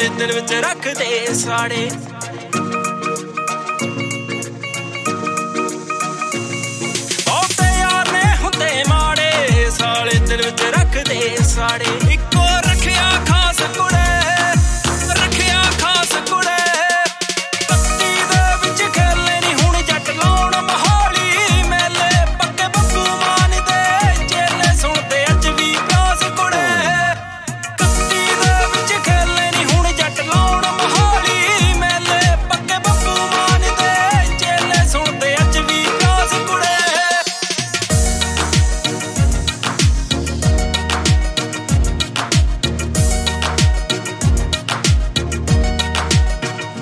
ਸਾਲੇ ਦਿਲ ਵਿੱਚ ਰੱਖਦੇ ਸਾੜੇ ਬਹੁਤੇ ਯਾਰ ਨੇ ਹੁੰਦੇ ਮਾੜੇ ਸਾਲੇ ਦਿਲ ਵਿੱਚ ਰੱਖਦੇ ਸਾੜੇ ਇੱਕੋ ਰੱਖਿਆ ਖਾਸ ਕੁੜੇ ਰੱਖਿਆ ਖਾਸ ਕੁੜੇ ਪੱਤੀ ਦੇ ਵਿੱਚ ਖੇਲੇ ਨੀ ਹੁਣ ਜੱਟ ਲਾਉਣ ਮਹਾਲੀ ਮੇਲੇ ਪੱਕੇ ਬੱਬੂ ਮਾਨ ਦੇ ਚੇਲੇ ਸੁਣਦੇ ਅੱਜ ਵੀ ਪਿਆਸ ਕੁੜੇ ਪੱਤੀ ਦੇ ਵਿੱਚ ਖੇਲੇ ਨੀ ਹੁਣ ਜੱਟ ਲਾਉਣ ਮਹਾਲੀ ਮੇਲੇ ਪੱਕੇ ਬੱਬੂ ਮਾਨ ਦੇ ਚੇਲੇ ਸੁਣਦੇ ਅੱਜ ਵੀ ਪਿਆਸ ਕੁੜੇ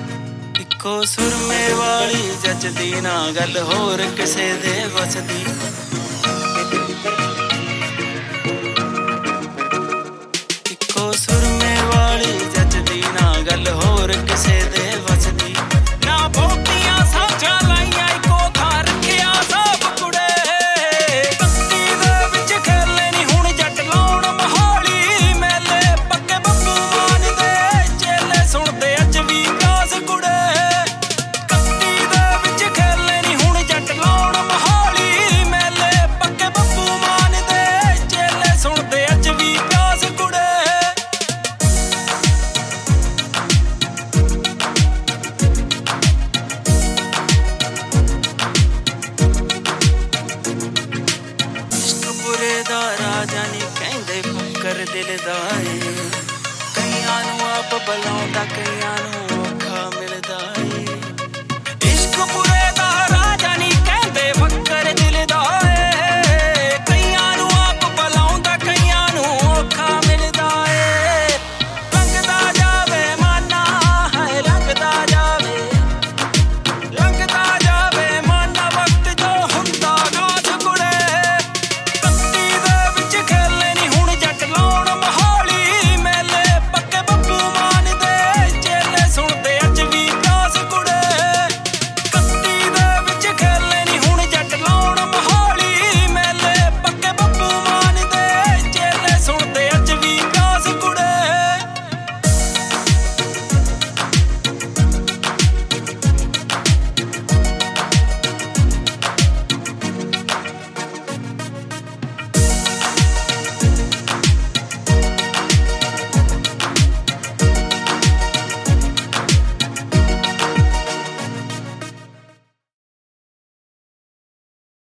ਇੱਕੋ ਸੁਰਮੇ ਵਾਲੀ ਜੱਜਦੀ ਨਾ ਗੱਲ ਹੋਰ ਕਿਸੇ ਦੇ ਵਸਦੀ